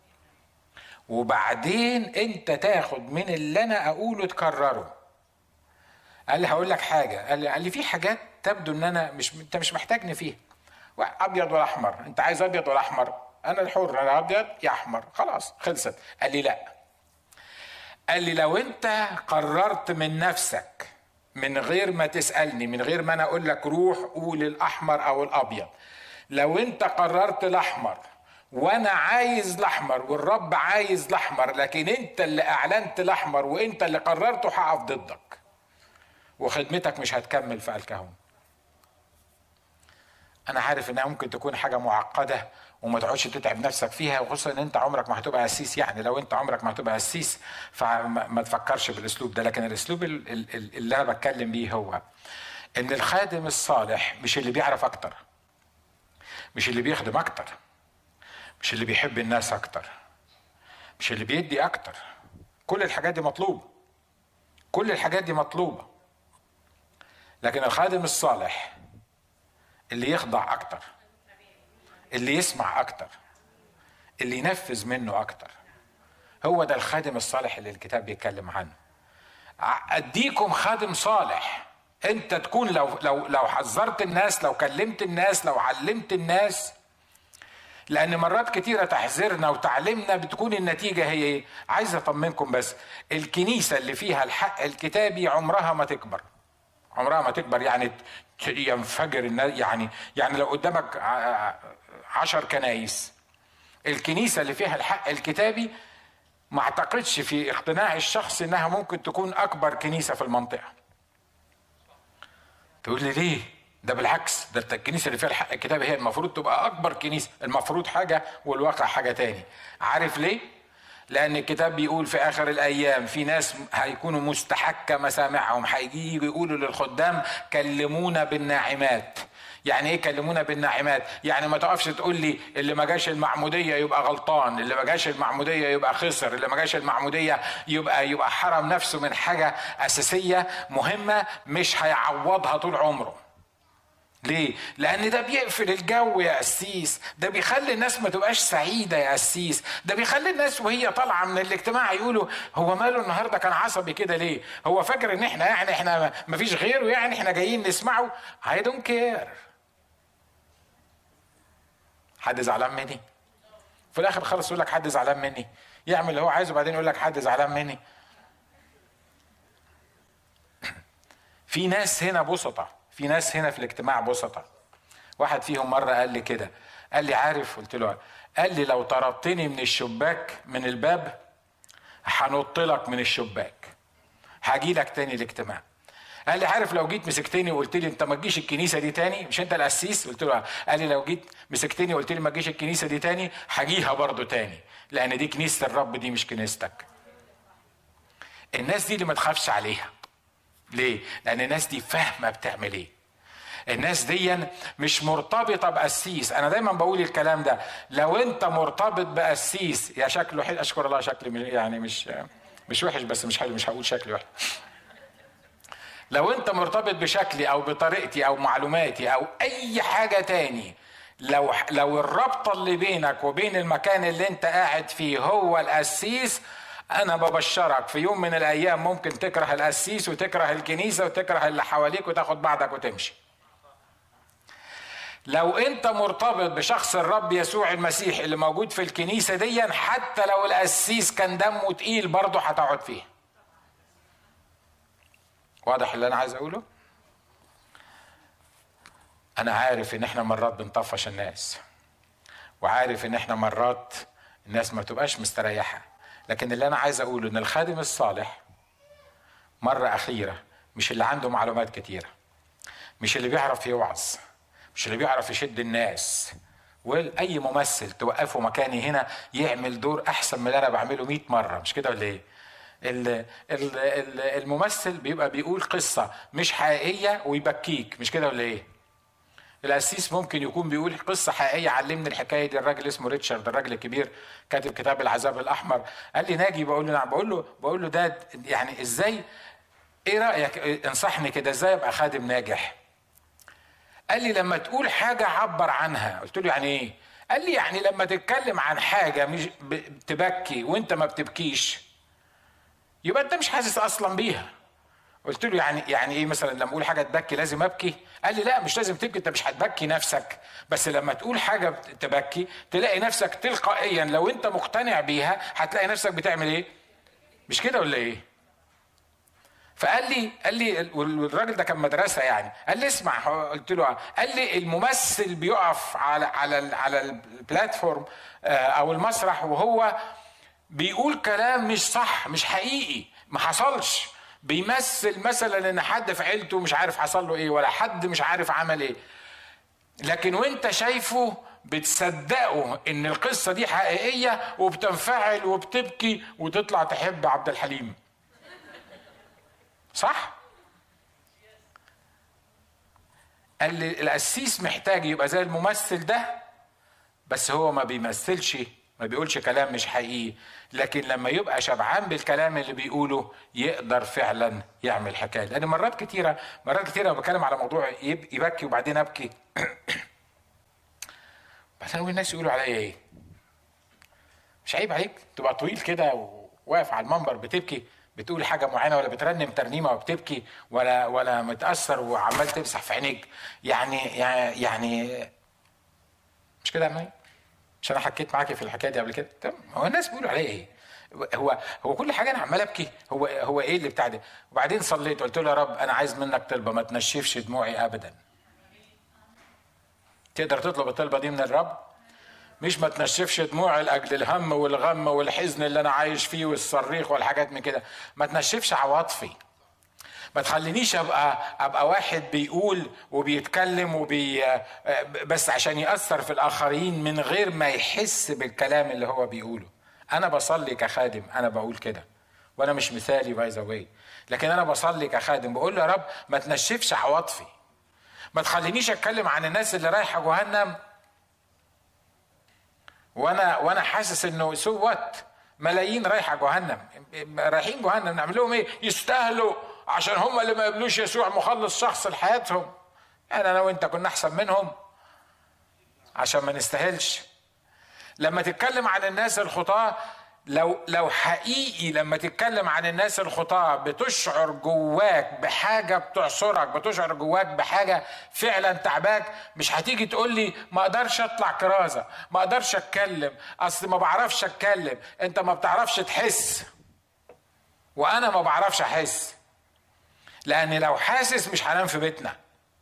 وبعدين انت تاخد من اللي انا اقوله تكرره. قال لي هقول لك حاجه، قال لي في حاجات تبدو ان انت مش محتاجني فيها، ابيض ولا احمر، انت عايز ابيض ولا احمر؟ انا الحر، انا ابيض يا احمر، خلاص خلصت. قال لي لا، قال لي لو انت قررت من نفسك من غير ما تسالني، من غير ما انا اقول لك روح قول الاحمر او الابيض، لو انت قررت الاحمر وانا عايز الاحمر والرب عايز الاحمر، لكن انت اللي اعلنت الاحمر وانت اللي قررته، هقف ضدك وخدمتك مش هتكمل في الكهون. انا عارف انها ممكن تكون حاجه معقده وما تقعدش تتعب نفسك فيها، وخصوصا ان انت عمرك ما هتبقى قسيس. يعني لو انت عمرك ما هتبقى قسيس فما تفكرش بالاسلوب ده، لكن الاسلوب اللي انا بتكلم بيه هو ان الخادم الصالح مش اللي بيعرف اكتر، مش اللي بيخدم اكتر، مش اللي بيحب الناس اكتر، مش اللي بيدي اكتر. كل الحاجات دي مطلوبه، كل الحاجات دي مطلوبه، لكن الخادم الصالح اللي يخضع اكتر، اللي يسمع اكتر، اللي ينفذ منه اكتر، هو ده الخادم الصالح اللي الكتاب بيتكلم عنه. اديكم خادم صالح انت تكون لو حذرت الناس، لو كلمت الناس، لو علمت الناس. لان مرات كتيرة تحذيرنا وتعليمنا بتكون النتيجة هي ايه؟ عايز اطمنكم بس، الكنيسة اللي فيها الحق الكتابي عمرها ما تكبر، عمرها ما تكبر. يعني ينفجر الناس، يعني لو قدامك 10 كنايس، الكنيسة اللي فيها الحق الكتابي ما اعتقدش في اقتناع الشخص انها ممكن تكون اكبر كنيسة في المنطقة. تقول لي ليه؟ ده بالعكس، ده الكنيسة اللي فيها الحق الكتابي هي المفروض تبقى اكبر كنيسة. المفروض حاجة والواقع حاجة تاني. عارف ليه؟ لأن الكتاب بيقول في آخر الأيام في ناس هيكونوا مستحكة مسامعهم، هيجي يقولوا للخدام كلمونا بالناعمات. يعني ايه كلمونا بالناعمات؟ يعني ما تقفش تقول لي اللي ما جاش المعمودية يبقى غلطان، اللي ما جاش المعمودية يبقى خسر، اللي ما جاش المعمودية يبقى حرم نفسه من حاجة أساسية مهمة مش هيعوضها طول عمره. ليه؟ لأن ده بيقفل الجو يا قسيس، ده بيخلي الناس ما تبقاش سعيدة يا قسيس، ده بيخلي الناس وهي طالعة من الاجتماع يقولوا هو ماله النهاردة كان عصبي كده ليه؟ هو فاكر ان احنا ما فيش غيره، يعني احنا جايين نسمعه. I don't care. حد زعلان مني؟ في الآخر خالص يقول لك حد زعلان مني، يعمل اللي هو عايزه بعدين يقول لك حد زعلان مني. في ناس هنا بسطة، في ناس هنا في الاجتماع بسطة. واحد فيهم مرة قال لي كده، قال لي عارف؟ قلت له، قال لي لو طردتني من الشباك من الباب هنط لك من الشباك، هاجي لك تاني الاجتماع. قال لي عارف لو جيت مسكتني وقلت لي انت ما تجيش الكنيسه دي تاني، مش انت القسيس؟ قلت له قال لي لو جيت مسكتني وقلت لي ما تجيش الكنيسه دي تاني هجيها برضو تاني، لان دي كنيسه الرب، دي مش كنيستك. الناس دي اللي ما تخافش عليها. ليه؟ لان الناس دي فاهمه بتعمل ايه. الناس دي مش مرتبطه بقسيس. انا دايما بقول الكلام ده، لو انت مرتبط بقسيس يا شكله حلو، اشكر الله شكلي يعني مش وحش بس مش حلو، مش هقول شكلي وحش. لو انت مرتبط بشكلي او بطريقتي او معلوماتي او اي حاجه تاني، لو الرابطه اللي بينك وبين المكان اللي انت قاعد فيه هو القسيس، انا ببشرك في يوم من الايام ممكن تكره القسيس وتكره الكنيسه وتكره اللي حواليك وتاخد بعضك وتمشي. لو انت مرتبط بشخص الرب يسوع المسيح اللي موجود في الكنيسه دي، حتى لو القسيس كان دمه تقيل برضه هتقعد فيه. واضح اللي انا عايز اقوله؟ انا عارف ان احنا مرات بنطفش الناس، وعارف ان احنا مرات الناس ما تبقاش مستريحه، لكن اللي انا عايز اقوله ان الخادم الصالح مره اخيره مش اللي عنده معلومات كتيره، مش اللي بيعرف يوعظ، مش اللي بيعرف يشد الناس. واي ممثل توقفه مكاني هنا يعمل دور احسن من اللي انا بعمله 100 مره، مش كده ولا ايه؟ الممثل بيبقى بيقول قصه مش حقيقيه ويبكيك، مش كده ولا ايه؟ القسيس ممكن يكون بيقول قصه حقيقيه. علمني الحكايه دي الراجل اسمه ريتشارد، الراجل الكبير كاتب كتاب العذاب الاحمر. قال لي ناجي، بقول له نعم، بقول له ده يعني ازاي، ايه رايك انصحني كده ازاي ابقى خادم ناجح؟ قال لي لما تقول حاجه عبر عنها. قلت له يعني ايه؟ قال لي يعني لما تتكلم عن حاجه مش تبكي وانت ما بتبكيش، يبقى انت مش حاسس اصلا بيها. قلت له يعني ايه مثلا لما اقول حاجه تبكي لازم ابكي؟ قال لي لا مش لازم تبكي، انت مش هتبكي نفسك، بس لما تقول حاجه تبكي تلاقي نفسك تلقائيا لو انت مقتنع بيها هتلاقي نفسك بتعمل ايه؟ مش كده ولا ايه؟ فقال لي والراجل ده كان مدرسه يعني، قال لي اسمع. قلت له قال لي الممثل بيقف على البلاتفورم او المسرح وهو بيقول كلام مش صح، مش حقيقي، ما حصلش. بيمثل مثلا ان حد في عيلته مش عارف حصل له ايه، ولا حد مش عارف عمل ايه، لكن وانت شايفه بتصدقه ان القصه دي حقيقيه وبتنفعل وبتبكي وتطلع تحب عبد الحليم. صح؟ قال لي القسيس محتاج يبقى زي الممثل ده، بس هو ما بيمثلش، ما بيقولش كلام مش حقيقي، لكن لما يبقى شبعان بالكلام اللي بيقوله يقدر فعلا يعمل حكايه. لان مرات كتيره بتكلم على موضوع يبكي وبعدين ابكي بعدين اقول الناس يقولوا عليا ايه؟ مش عيب عليك تبقى طويل كده وواقف على المنبر بتبكي، بتقول حاجه معينه ولا بترنم ترنيمه وبتبكي ولا متاثر وعمال تمسح في عينيك؟ يعني مش كده يا عمي؟ مش انا حكيت معاكي في الحكايه دي قبل كده؟ تمام. هو الناس بيقولوا عليا ايه؟ هو كل حاجه انا عمال ابكي؟ هو ايه اللي بتاع ده؟ وبعدين صليت قلت له يا رب انا عايز منك طلبه ما تنشفش دموعي ابدا. تقدر تطلب الطلبه دي من الرب؟ مش ما تنشفش دموعي لاجل الهم والغم والحزن اللي انا عايش فيه والصريخ والحاجات من كده، ما تنشفش عواطفي، ما تخلينيش ابقى واحد بيقول وبيتكلم بس عشان يأثر في الاخرين من غير ما يحس بالكلام اللي هو بيقوله. انا بصلي كخادم، انا بقول كده وانا مش مثالي باي ذا واي، لكن انا بصلي كخادم بقول له يا رب ما تنشفش عواطفي، ما تخلينيش اتكلم عن الناس اللي رايحه جهنم وانا حاسس انه سو وات، ملايين رايحه جهنم، رايحين جهنم نعمل لهم ايه؟ يستاهلوا عشان هم اللي ما قبلوش يسوع مخلص شخص لحياتهم. يعني انا وانت كنا احسن منهم عشان ما نستاهلش. لما تتكلم عن الناس الخطاة، لو حقيقي لما تتكلم عن الناس الخطاة بتشعر جواك بحاجة بتعصرك، بتشعر جواك بحاجة فعلا تعباك، مش هتيجي تقول لي ما اقدرش اطلع كرازة، ما اقدرش اتكلم، اصل ما بعرفش اتكلم. انت ما بتعرفش تحس وانا ما بعرفش احس، لان لو حاسس مش هنام في بيتنا.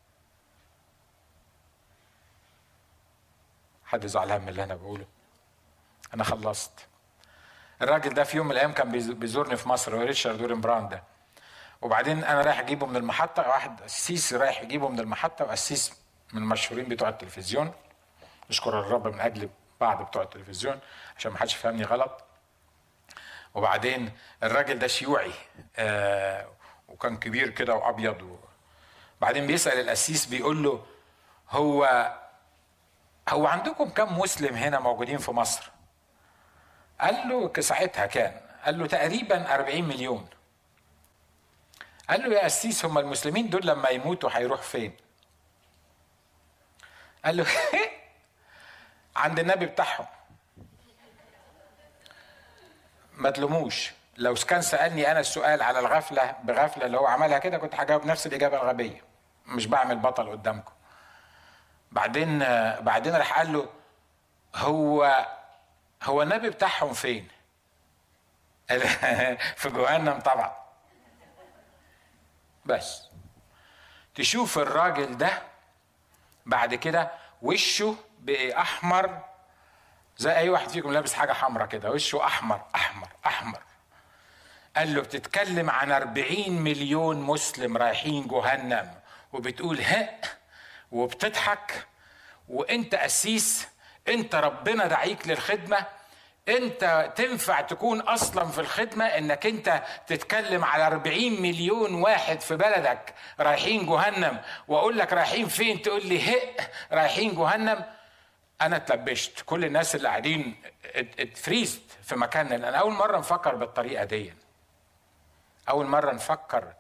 حد زعلان من اللي انا بقوله؟ انا خلصت. الراجل ده في يوم من الايام كان بيزورني في مصر، هو ريتشارد ورين براون ده، وبعدين انا رايح اجيبه من المحطه، واحد قسيس رايح يجيبه من المحطه، وقسيس من المشهورين بتوع التلفزيون، نشكر الرب من اجل بعض بتوع التلفزيون عشان ما حدش يفهمني غلط. وبعدين الراجل ده شيوعي وكان كبير كده وابيض. بعدين بيسال القسيس بيقول له هو عندكم كم مسلم هنا موجودين في مصر؟ قال له ساعتها قال له تقريبا 40 مليون. قال له يا قسيس هم المسلمين دول لما يموتوا هيروح فين؟ قال له عند النبي بتاعهم. ما تلوموش، لو كان سألني انا السؤال على الغفلة بغفلة اللي هو عملها كده كنت هجاوب نفس الإجابة الغبية، مش بعمل بطل قدامكم. بعدين راح قال له هو النبي بتاعهم فين؟ في جهنم طبعا. بس تشوف الراجل ده بعد كده وشه بقى احمر زي اي واحد فيكم لابس حاجه حمراء كده، وشه احمر احمر احمر. قال له بتتكلم عن 40 مليون مسلم رايحين جهنم وبتقول وبتضحك، وانت قسيس، انت ربنا دعيك للخدمه، انت تنفع تكون اصلا في الخدمة انك انت تتكلم على 40 مليون واحد في بلدك رايحين جهنم، واقول لك رايحين فين تقول لي رايحين جهنم. انا اتلبشت، كل الناس اللي قاعدين اتفريزت في مكاننا، لان اول مرة نفكر بالطريقة دي، اول مرة نفكر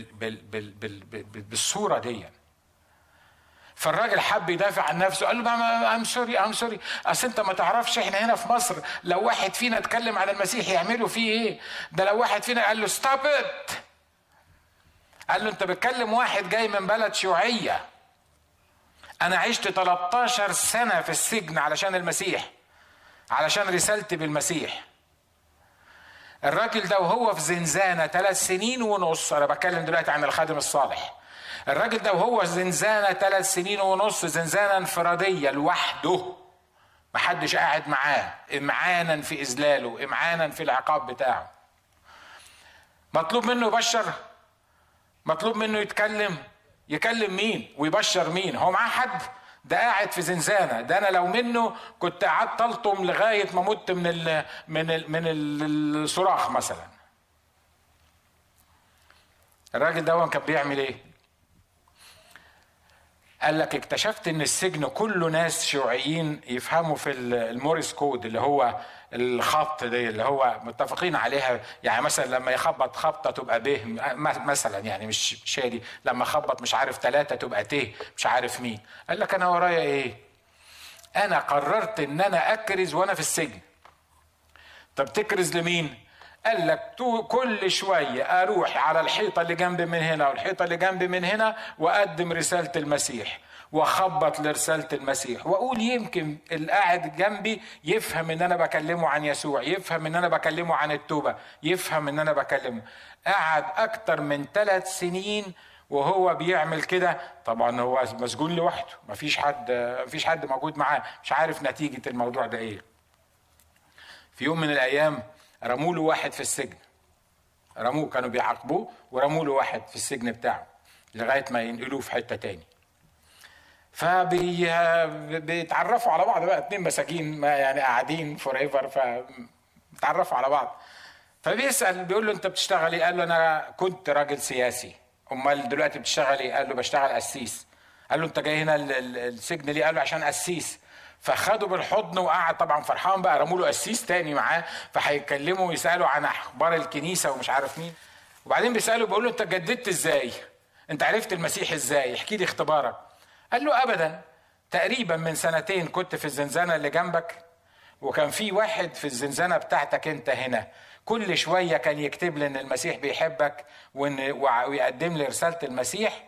بالصورة دي. فالراجل حب يدافع عن نفسه، قال له ام سوري اصل انت ما تعرفش احنا هنا في مصر لو واحد فينا اتكلم على المسيح يعملوا فيه ايه؟ ده لو واحد فينا قال له ستوب ات، قال له انت بتكلم واحد جاي من بلد شيوعية. انا عشت 13 سنة في السجن علشان المسيح، علشان رسالتي بالمسيح. الراجل ده وهو في زنزانة 3 سنين ونص، انا بتكلم دلوقتي عن الخادم الصالح، الراجل ده وهو زنزانة 3 سنين ونص، زنزانة انفرادية لوحده، محدش قاعد معاه، امعانا في اذلاله، امعانا في العقاب بتاعه. مطلوب منه يبشر، مطلوب منه يكلم مين ويبشر مين؟ هو معاه حد؟ ده قاعد في زنزانة، ده انا لو منه كنت قعدت الطم لغاية ما مت من الصراخ مثلا. الراجل ده كان بيعمل ايه؟ قال لك اكتشفت ان السجن كله ناس شيوعيين يفهموا في الموريس كود، اللي هو الخط دي اللي هو متفقين عليها. يعني مثلا لما يخبط خبطه تبقى ب مثلا، يعني مش شادي، لما خبط مش عارف 3 تبقى ت مش عارف مين. قال لك انا ورايا ايه؟ انا قررت ان انا اكرز وانا في السجن. طب تكرز لمين؟ قال لك كل شوية أروح على الحيطة اللي جنبي من هنا والحيطة اللي جنبي من هنا وأقدم رسالة المسيح وأخبط لرسالة المسيح وأقول يمكن اللي قاعد جنبي يفهم إن أنا بكلمه عن يسوع، يفهم إن أنا بكلمه عن التوبة، يفهم إن أنا بكلمه. قعد أكتر من 3 سنين وهو بيعمل كده. طبعا هو مسجون لوحده، مفيش حد موجود معاه، مش عارف نتيجة الموضوع ده إيه. في يوم من الأيام رموا له واحد في السجن، رموه، كانوا بيعاقبوه ورموا له واحد في السجن بتاعه لغايه ما ينقلوه في حته تاني. فبيتعرفوا على بعض بقى، 2 مساجين يعني قاعدين فور ايفر، فبيتعرفوا على بعض. فبيسال بيقول له انت بتشتغل ايه؟ قال له انا كنت راجل سياسي. امال دلوقتي بتشتغل ايه؟ قال له بشتغل قسيس. قال له انت جاي هنا السجن ليه؟ قال له عشان قسيس. فخدوا بالحضن وقعد طبعا فرحان بقى، رموا له قسيس تاني معاه فهيتكلموا ويسالوا عن اخبار الكنيسه ومش عارف مين. وبعدين بيسالوا بيقول له انت اتجددت ازاي؟ انت عرفت المسيح ازاي؟ احكي لي اختبارك. قال له ابدا، تقريبا من 2 كنت في الزنزانه اللي جنبك، وكان في واحد في الزنزانه بتاعتك انت هنا كل شويه كان يكتب لي ان المسيح بيحبك ويقدم لي رساله المسيح.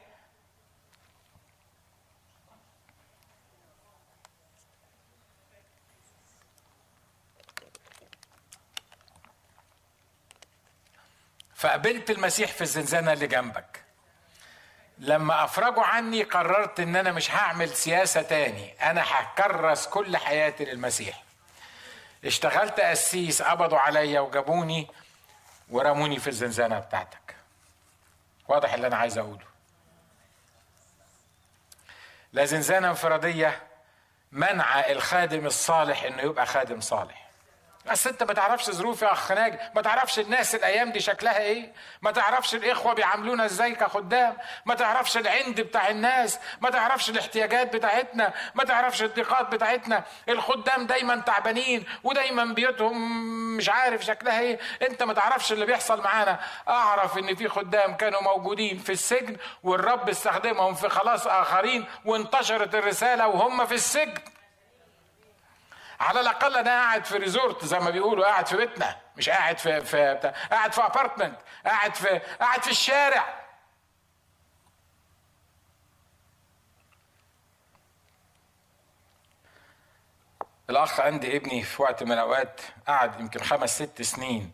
فقبلت المسيح في الزنزانة اللي جنبك. لما أفرجوا عني قررت إن أنا مش هعمل سياسة تاني، أنا هكرس كل حياتي للمسيح. اشتغلت قسيس، قبضوا عليا وجابوني ورموني في الزنزانة بتاعتك. واضح اللي انا عايز اقوله؟ لا زنزانة انفرادية منع الخادم الصالح انه يبقى خادم صالح. بس انت ما تعرفش ظروف يا اخ ناجي، ما تعرفش الناس الايام دي شكلها ايه، ما تعرفش الاخوه بيعاملونا ازاي كخدام، ما تعرفش العند بتاع الناس، ما تعرفش الاحتياجات بتاعتنا، ما تعرفش الضيقات بتاعتنا. الخدام دايما تعبانين ودايما بيوتهم مش عارف شكلها ايه. انت ما تعرفش اللي بيحصل معانا. اعرف ان في خدام كانوا موجودين في السجن والرب استخدمهم في خلاص اخرين وانتشرت الرساله وهم في السجن. على الاقل انا قاعد في ريزورت زي ما بيقولوا، قاعد في بيتنا، مش قاعد قاعد في ابارتمنت، قاعد في الشارع. الاخ عندي ابني في وقت من الاوقات قعد يمكن 5-6 سنين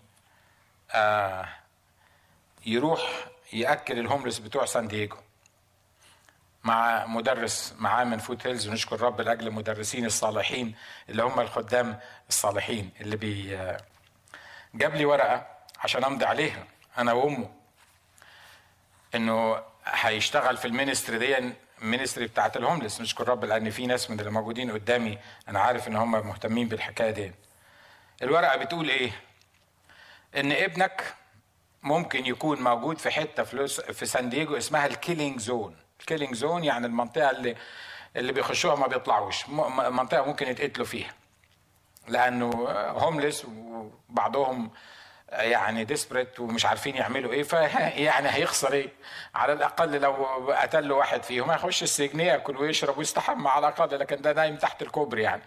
يروح ياكل الهوملس بتوع سان دييغو مع مدرس معاه من فوت هيلز، ونشكر رب لاجل المدرسين الصالحين اللي هم الخدام الصالحين اللي جاب لي ورقه عشان امضي عليها انا وامه انه هيشتغل في المينستري بتاعت الهوملس. نشكر رب لان في ناس من اللي موجودين قدامي انا عارف ان هم مهتمين بالحكايه دي. الورقه بتقول ايه؟ ان ابنك ممكن يكون موجود في حته في سان دييغو اسمها الكيلينج زون. الكيلينج زون يعني المنطقه اللي بيخشوها ما بيطلعوش، منطقه ممكن يتقتلوا فيها لانه هوملس وبعضهم يعني ديسبريت ومش عارفين يعملوا ايه. يعني هيخسر ايه؟ على الاقل لو قتل له واحد فيهم هيخش السجن ياكل ويشرب ويستحمى على الاقل، لكن ده نايم تحت الكوبري يعني.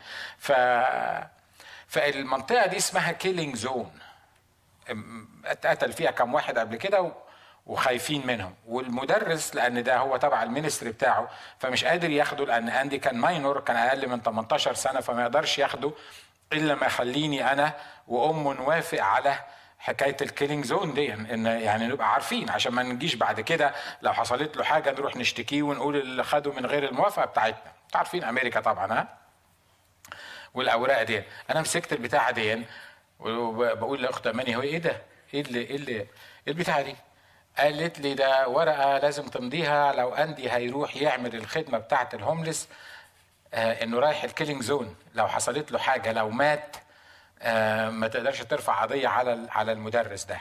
فالمنطقه دي اسمها كيلينج زون. اتقتل فيها كم واحد قبل كده وخايفين منهم. والمدرس لان ده هو تبع المينستري بتاعه فمش قادر ياخده، لان اندي كان ماينور، كان اقل من 18 سنه، فما يقدرش ياخده الا ما يخليني انا وامه نوافق على حكايه الكيلينج زون دي، ان يعني نبقى عارفين عشان ما نجيش بعد كده لو حصلت له حاجه نروح نشتكيه ونقول اللي خده من غير الموافقه بتاعتنا. انتوا عارفين امريكا طبعا. ها؟ والاوراق دي انا مسكت البتاعه دي وبقول لاخت اماني هو ايه ده؟ ايه البتاعه دي؟ قالت لي ده ورقه لازم تمضيها لو اندي هيروح يعمل الخدمه بتاعه الهوملس، انه رايح الكيلينج زون، لو حصلت له حاجه لو مات ما تقدرش ترفع قضيه على المدرس ده.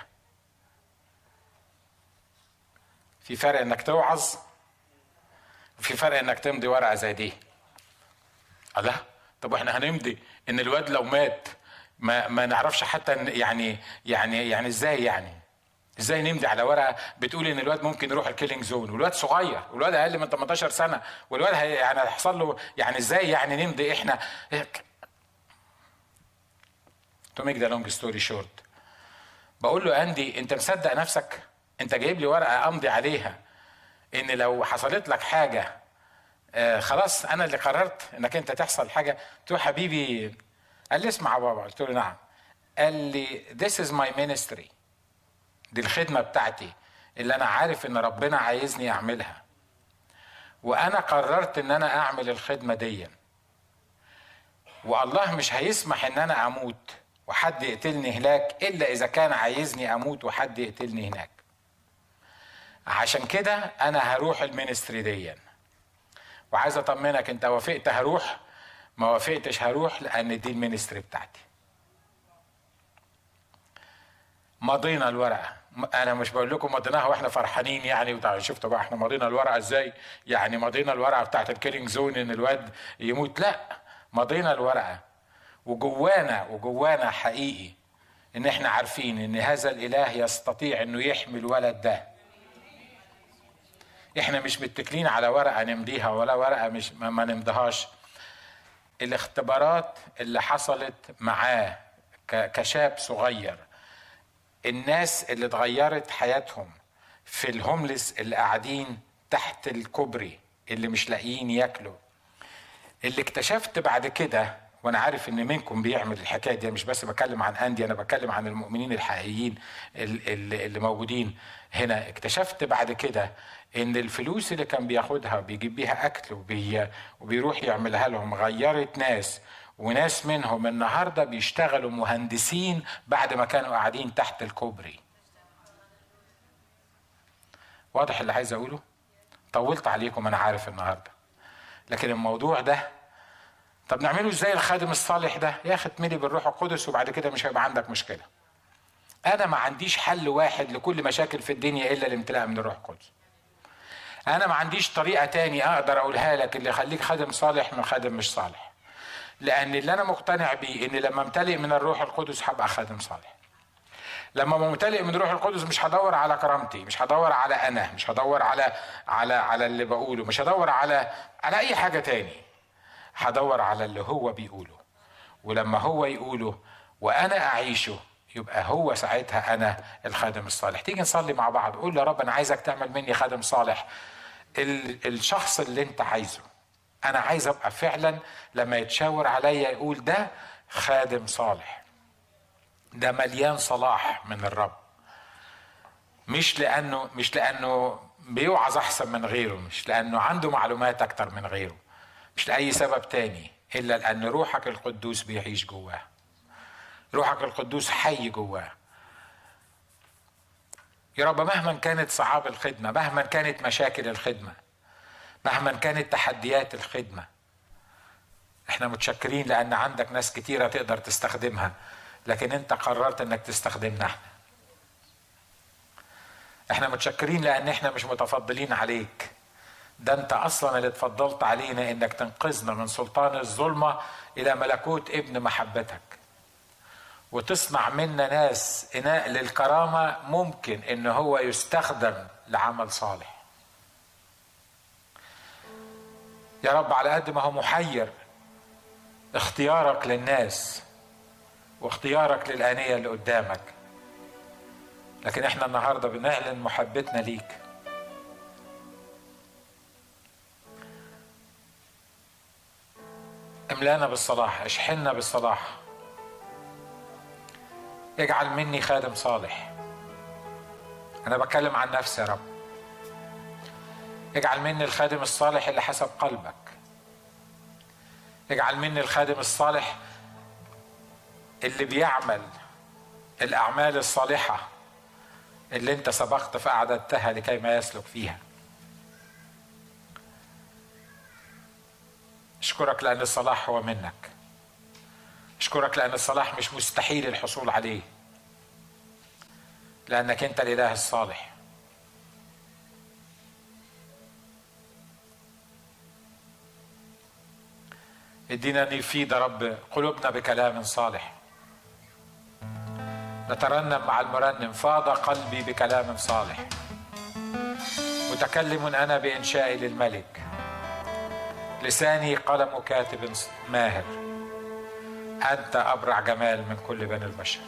في فرق انك توعظ وفي فرق انك تمضي ورقه زي دي. الله، طب احنا هنمضي ان الواد لو مات ما نعرفش حتى يعني ازاي نمضي على ورقه بتقول ان الواد ممكن يروح الكيلينج زون والواد صغير والواد اقل من 18 سنه والواد يعني هيحصل له يعني ازاي يعني نمضي احنا؟ تو ميك ذا لونج ستوري شورت، بقول له اندي انت مصدق نفسك؟ انت جايب لي ورقه امضي عليها ان لو حصلت لك حاجه خلاص انا اللي قررت انك انت تحصل حاجه؟ قلت له حبيبي. قال لي اسمع يا بابا. قلت له نعم. قال لي this is my ministry، دي الخدمه بتاعتي اللي انا عارف ان ربنا عايزني اعملها، وانا قررت ان انا اعمل الخدمه دي، والله مش هيسمح ان انا اموت وحد يقتلني هناك الا اذا كان عايزني اموت وحد يقتلني هناك. عشان كده انا هروح المينستري دي، وعايز اطمنك انت وافقت هروح، ما وافقتش هروح، لان دي المينستري بتاعتي. مضينا الورقه. انا مش بقول لكم مضيناها واحنا فرحانين يعني شفتوا بقى احنا مضينا الورقه ازاي، يعني مضينا الورقه بتاعت الكيلينج زون ان الواد يموت، لا، مضينا الورقه وجوانا حقيقي ان احنا عارفين ان هذا الاله يستطيع انه يحمي الولد ده. احنا مش متكلين على ورقه نمضيها ولا ورقه مش ما نمضيهاش. الاختبارات اللي حصلت معاه كشاب صغير، الناس اللي اتغيرت حياتهم في الهوملس اللي قاعدين تحت الكوبري اللي مش لاقيين ياكلوا، اللي اكتشفت بعد كده، وانا عارف ان منكم بيعمل الحكايه دي، مش بس بكلم عن اندي، انا بكلم عن المؤمنين الحقيقيين اللي موجودين هنا. اكتشفت بعد كده ان الفلوس اللي كان بياخدها وبيجيب بيها اكل وبيروح يعملها لهم غيرت ناس، وناس منهم النهارده بيشتغلوا مهندسين بعد ما كانوا قاعدين تحت الكوبري. واضح اللي عايز اقوله؟ طولت عليكم انا عارف النهارده، لكن الموضوع ده طب نعمله ازاي الخادم الصالح ده؟ يا اخي اتملي بالروح القدس وبعد كده مش هيبقى عندك مشكله. انا ما عنديش حل واحد لكل مشاكل في الدنيا الا الامتلاء من الروح القدس. انا ما عنديش طريقه تاني اقدر اقولها لك اللي يخليك خادم صالح من خادم مش صالح، لان اللي انا مقتنع بيه ان لما امتلئ من الروح القدس هبقى خادم صالح. لما ممتلئ من الروح القدس مش هدور على كرامتي، مش هدور على انا، مش هدور على اللي بقوله، مش هدور على اي حاجه تاني، هدور على اللي هو بيقوله. ولما هو يقوله وانا اعيشه يبقى هو ساعتها انا الخادم الصالح. تيجي نصلي مع بعض، قول يا رب انا عايزك تعمل مني خادم صالح، الشخص اللي انت عايزه. انا عايز ابقى فعلا لما يتشاور عليا يقول ده خادم صالح، ده مليان صلاح من الرب، مش لانه بيوعظ احسن من غيره، مش لانه عنده معلومات اكتر من غيره، مش لاي سبب تاني الا لان روحك القدوس بيعيش جواه. روحك القدوس حي جواه. يا رب مهما كانت صعاب الخدمه، مهما كانت مشاكل الخدمه، مهما كانت تحديات الخدمه، احنا متشكرين لان عندك ناس كتيره تقدر تستخدمها، لكن انت قررت انك تستخدمنا احنا متشكرين لان احنا مش متفضلين عليك، ده انت اصلا اللي اتفضلت علينا انك تنقذنا من سلطان الظلمه الى ملكوت ابن محبتك، وتصنع منا ناس اناء للكرامه ممكن ان هو يستخدم لعمل صالح. يا رب على قد ما هو محير اختيارك للناس واختيارك للآنية اللي قدامك، لكن احنا النهاردة بنعلن محبتنا ليك. املانا بالصلاح، اشحننا بالصلاح، اجعل مني خادم صالح. انا بتكلم عن نفسي يا رب، اجعل مني الخادم الصالح اللي حسب قلبك، اجعل مني الخادم الصالح اللي بيعمل الأعمال الصالحة اللي انت سبقت فأعددتها لكي ما يسلك فيها. اشكرك لأن الصلاح هو منك، اشكرك لأن الصلاح مش مستحيل الحصول عليه، لأنك انت الإله الصالح. ادينا نفيد يا رب قلوبنا بكلام صالح، نترنم مع المرنم فاض قلبي بكلام صالح، متكلم أنا بإنشائي للملك، لساني قلم كاتب ماهر، أنت أبرع جمال من كل بني البشر.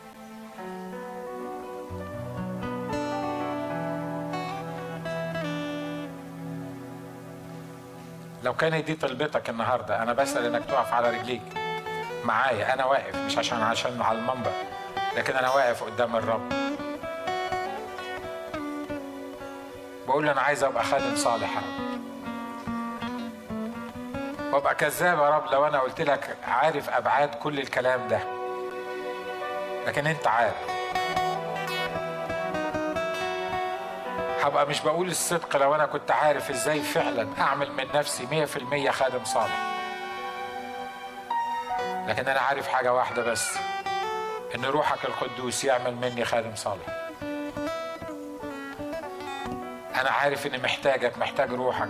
لو كانت دي طلبتك النهارده، أنا بسأل إنك تقف على رجليك معايا. أنا واقف مش عشان على المنبر، لكن أنا واقف قدام الرب بقول له أنا عايز أبقى خادم صالح يا رب، وأبقى كذاب يا رب لو أنا قلت لك عارف أبعاد كل الكلام ده، لكن أنت عارف. هبقى مش بقول الصدق لو أنا كنت عارف إزاي فعلا أعمل من نفسي 100% خادم صالح، لكن أنا عارف حاجة واحدة بس، إن روحك القدوس يعمل مني خادم صالح. أنا عارف إني محتاجك، محتاج روحك.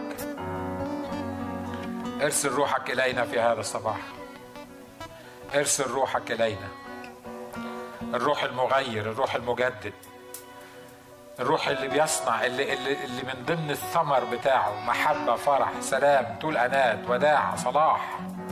ارسل روحك إلينا في هذا الصباح، ارسل روحك إلينا، الروح المغير، الروح المجدد، الروح اللي بيصنع، اللي من ضمن الثمر بتاعه محبة، فرح، سلام، طول أنات، وداع، صلاح.